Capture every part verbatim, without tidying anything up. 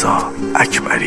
رضا اکبری.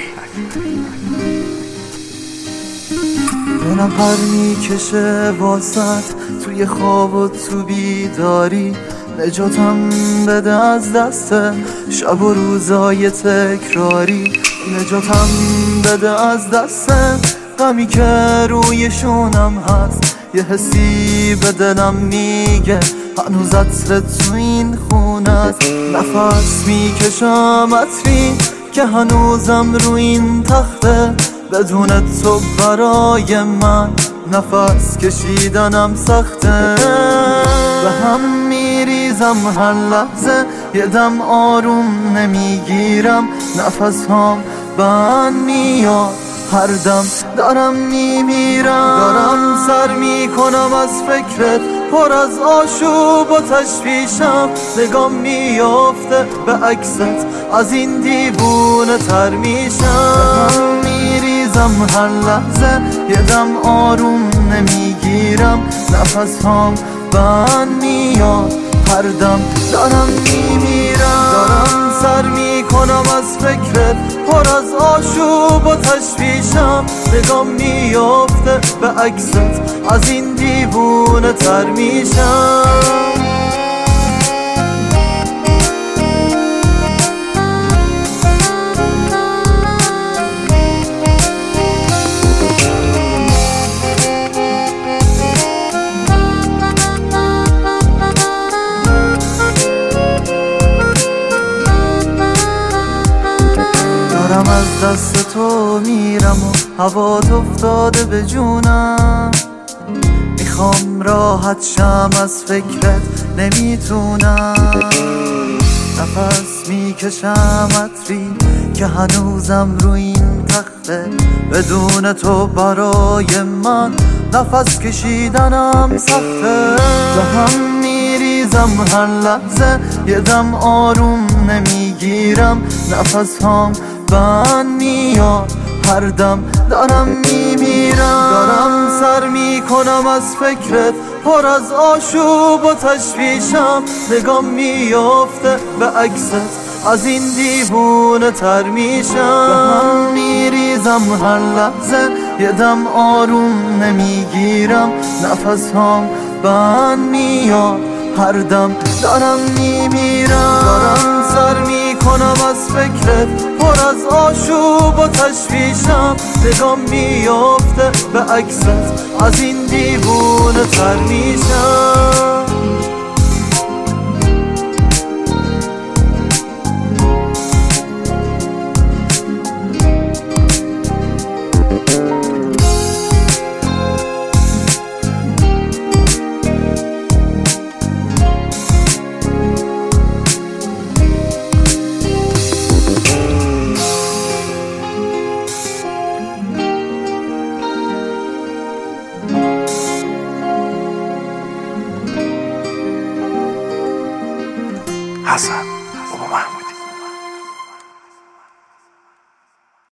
دلم پر میکشه واسط توی خواب و تو بیداری، نجاتم بده از دست شب و روزای تکراری، نجاتم بده از دست غمی که روی شونم هست. یه حسی به دلم میگه هنوز عطر تو این خونه، نفس میکشم عطری که هنوزم رو این تخته، بدون تو برای من نفس کشیدنم سخته. به هم میریزم هر لحظه، یه دم آروم نمیگیرم، نفس هم بند میاد، هر دم دارم میمیرم. دارم سر میکنم از فکرت، پر از آشوب و تشویشم، نگام میافته به عکست، از این دیوونه تر میشم. میریزم هر لحظه، یه دم آروم نمیگیرم، نفس هم بند میاد، هر دم دارم میمیرم. دارم سر میکنم از فکرت، پر از آشوب و تشویشم، نگام میافته به عکست، از این دیوونه تر میشم. دارم از دست تو میرم و هوات افتاده به جونم، میخوام راحت شم از فکرت نمیتونم، نفس میکشم عطری که هنوزم رو این تخته، بدون تو برای من نفس کشیدنم سخته. به هم میریزم هر لحظه، یه دم آروم نمیگیرم، نفس هم بند میاد، هر دم دارم میمیرم. دارم سر میکنم از فکرت، پر از آشوب و تشویشم، نگام میافته به عکست، از این دیوونه تر میشم. به هم میریزم هر لحظه، یه دم آروم نمیگیرم، نفس هم بند میاد، هر دم دارم میمیرم. دارم سر میکنم از فکرت، پر از آشوب و تشویشم، نگام میافته به عکست، از این دیوونه تر میشم. حسن